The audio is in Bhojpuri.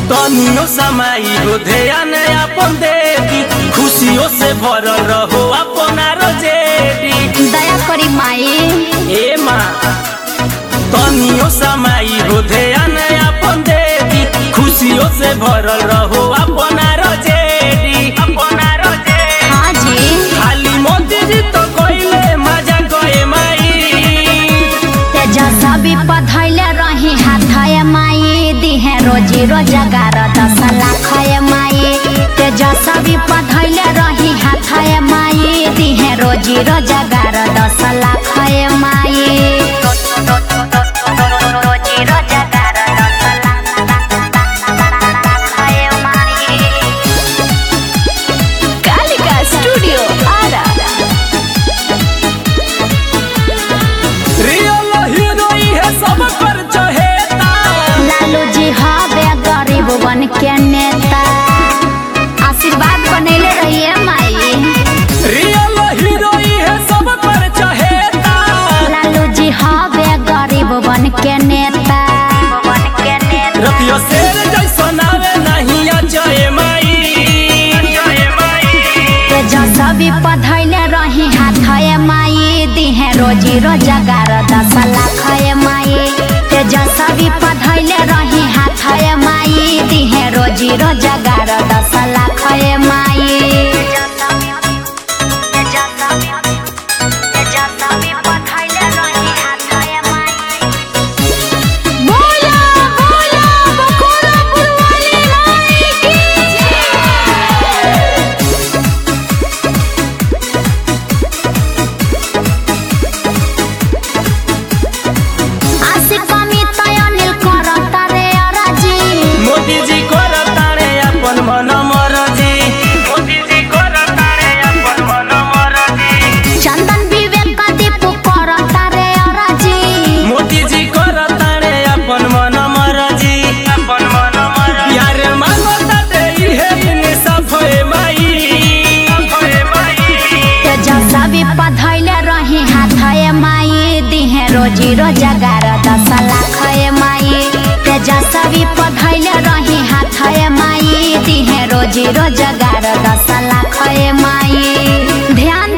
तनियो समाई हो ध्यान अपन देवी, खुशियों से भरल रहो अपना रोजेरी। दया करी माई ए माँ तनियो समाई हो ध्यान अपन देवी, खुशियों से भरल रहो अपना रोजेरी। अपना रोजेरी हाँ जी खाली मोदी जी तो कोइले मजा कोए माई। तेजा सभी पधैले रही हाथ माई, दिहे रोजी रोजगार 10 लाख माई। तेजा सभी पधैले रही हाथ माई, दिहे रोजी रोजगार 10 लाख माई। रोजी रोजगार 10 लाख माई। Kalika studio Ara. Real hero है सब कर चहेता, लालू जी हवे गरीब बन के नेता, आशीर्वाद बनैले रहिए माई। रियल हीरो है सब कर चहेता। लालू जी हवे गरीब बन के नेता। रतियो शेर जैसा नावे नहीं अजय माई। तेजा सभी पधैले रही हाथ माई, दिहे रोजी रोजगार 10 लाख माई। तेजा सभी पधैले रही हाथ माई, दिहे रोजी रोजगार 10 लाख माई। मोदी जी करतारे अपन मन मरजी। मोदी जी करतारे अपन मन मरजी। चंदन विवेक दीपू करता रे अराजी। मोदी जी करतारे अपन मन मरजी। अपन मन मरजी यार मांगता दे है इंसाफ है माई। है माई तेजा सभी पधैले रही हाथ माई, दिहे रोजी रोजगार 10 लाख माई। तेजा सभी पधैले रही हाथ माई, दिहे रोजी रोजगार 10 लाख माई। ध्यान